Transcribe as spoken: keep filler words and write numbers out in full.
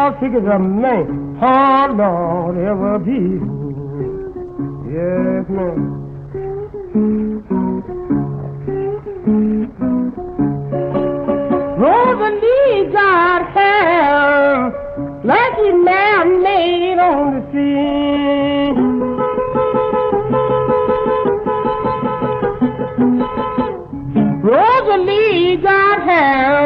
how sick as a man. Oh, Lord, ever be. Yes, ma'am. Rosalie got hair like a man made on the sea. Rosalie got hair